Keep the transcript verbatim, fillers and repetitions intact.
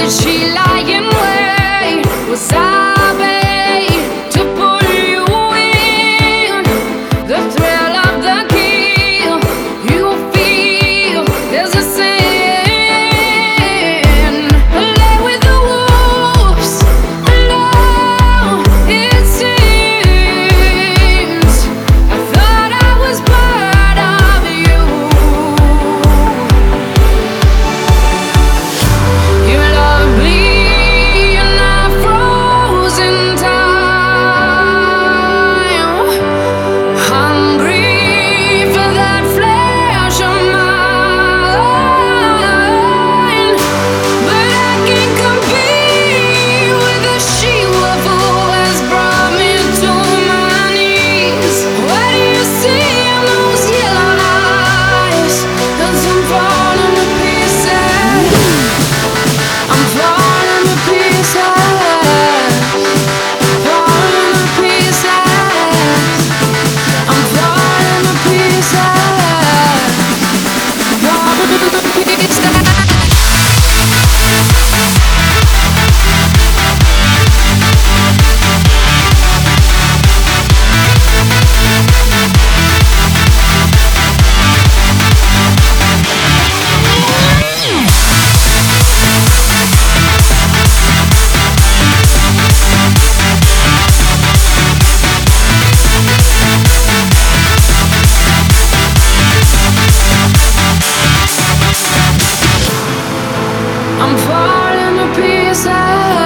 Did she lie in wait? Was I bait to pull you in? The thrill of the kill, you feel there's a sin. Lay with the wolves, alone it seems. I thought I was part of you. You love me in a frozen time, hungry for that flesh of mine. But I can't compete with the she-wolf who has brought me to my knees. What do you see in those yellow eyes? 'Cause I'm falling to pieces. I'm falling to pieces, falling to pieces. I'm falling to pieces, falling to pieces. I'm falling to pieces.